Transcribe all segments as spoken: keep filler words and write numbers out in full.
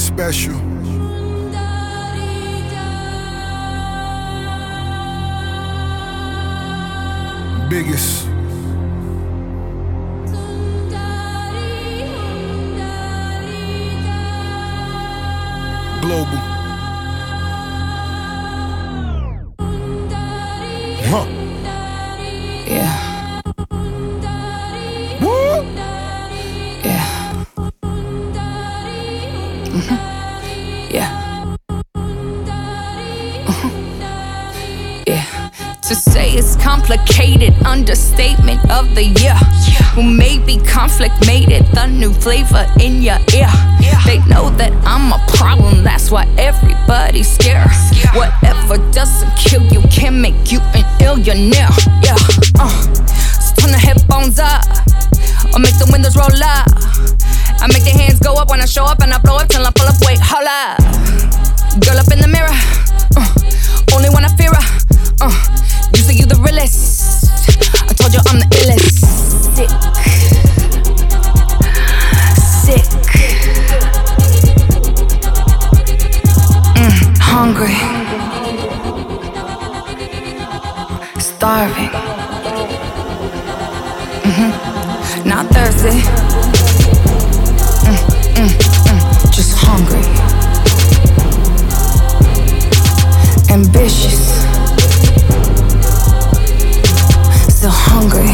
special. Biggest. Global. Huh. Yeah. Woo! Yeah. Mm-hmm. Yeah. Uh-huh. Yeah. To say it's complicated, understatement of the year. Well, maybe conflict made it the new flavor in your ear. They know that I'm a problem, that's why everybody's scared. Whatever doesn't kill you can make you an illionaire. Yeah, uh, so turn the headphones up, or make the windows roll up. I make the hands go up when I show up, and I blow up till I pull up. Wait, hold up, girl up in the mirror. Uh, only when I fear her. Uh, you say you the realest. I told you I'm the illest. Sick, sick. Mm, hungry, starving. Mm-hmm. Not thirsty. Mm, mm, mm. Just hungry, ambitious. Still hungry.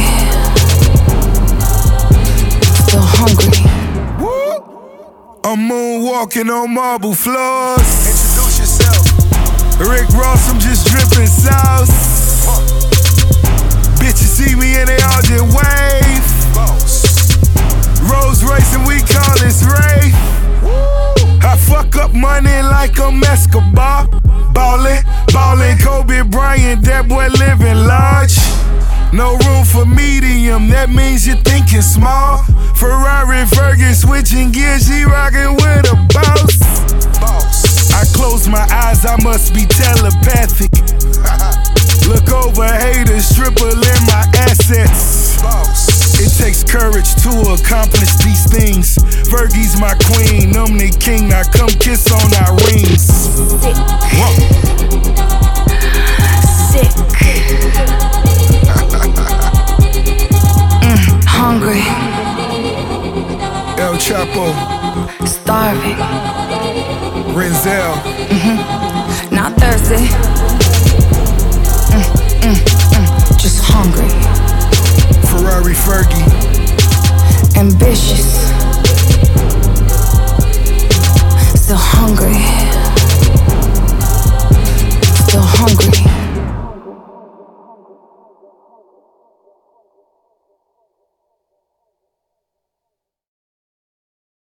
Still hungry. Woo! I'm moonwalking on marble floors. Introduce yourself. Rick Ross, I'm just dripping sauce. Huh. Bitches see me and they all just wave. Boss. Rolls Royce and we call this rave. Woo! I fuck up money like I'm Escobar. Ballin', ballin', Kobe Bryant, that boy living large. No room for medium, that means you're thinking small. Ferrari, Fergie, switching gears, she rockin' with a boss. Boss. I close my eyes, I must be telepathic. Look over haters, triple in my assets. Boss. It takes courage to accomplish these things. Fergie's my queen, I'm the king. Now come kiss on our rings. Sick. Whoa. Sick. mm, hungry. El Chapo. Starving. Renzel. Mm-hmm. Not thirsty. Mm, mm, mm. Just hungry. Ferrari Fergie. Ambitious. Still hungry.